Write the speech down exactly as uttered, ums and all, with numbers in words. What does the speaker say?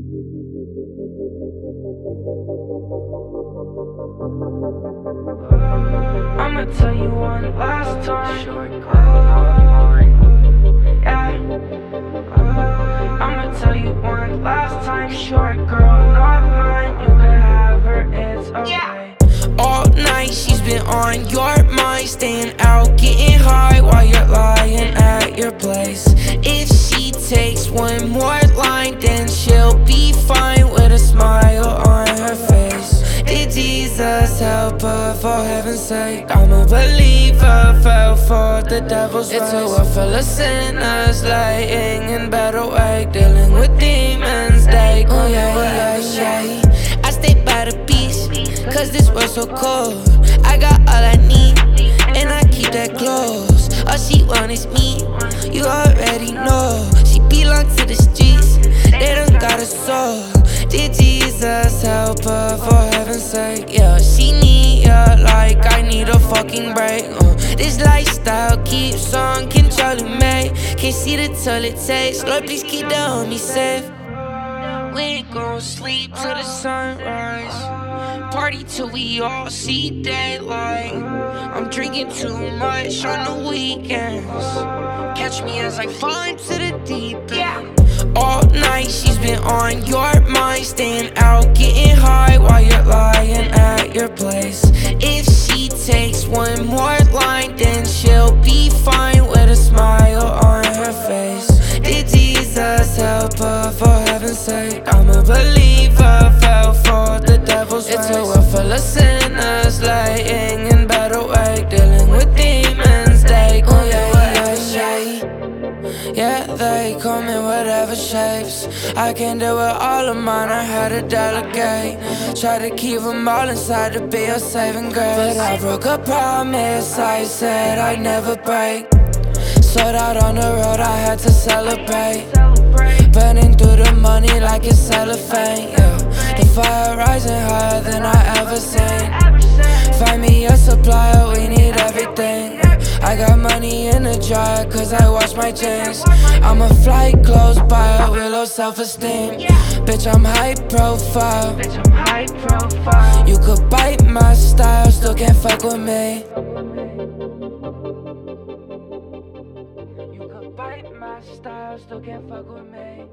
I'ma tell you one last time. Short girl, not mine. Yeah. I'ma tell you one last time. Short girl, not mine. You can have her, it's okay. All night she's been on your mind, staying out, getting high while you're lying at your place. If she takes one more line, then she'll be fine with a smile on her face. Did Jesus help her? For heaven's sake, I'm a believer, fell for the devil's race. It's a world full of sinners lying in bed awake, dealing with demons. They oh yeah, yeah, yeah. I stay by the beast, cause this world's so cold. I got all I need, and I keep that close. All she want is me, you already know. She belong to the streets, they done got a soul. Did Jesus help her? For heaven's sake, yeah. She need ya like I need a fucking break. uh. This lifestyle keeps on controlling me. Can't see the toll it takes, Lord please keep the homie safe. We ain't gon' sleep till the sunrise, party till we all see daylight. I'm drinking too much on the weekends, catch me as I fall into the deep end. All night she's been on your mind, staying out, getting high while you're lying at your place. If she takes one more line, then she'll be fine with a smile on her face. Did Jesus help her? For heaven's sake, I'm a believer, fell for the devil's race. It's a world full of sinners lying in bed awake, dealing with demons. They oh yeah, yeah, yeah. Yeah, they come in whatever shapes. I can't deal with all of mine, I had to delegate. Try to keep them all inside to be a saving grace. But I broke a promise, I said I'd never break. Sold out on the road, I had to celebrate. Burning through the money like it's cellophane, yeah. The fire rising higher than I ever seen. Find me a supplier, we need everything, yeah. I got money in the dryer cause I wash my jeans. I'm a flight close by with low self-esteem. Bitch, I'm high profile. Bitch, I'm high profile. You could bite my style, still can't fuck with me. You could bite my style, still can't fuck with me.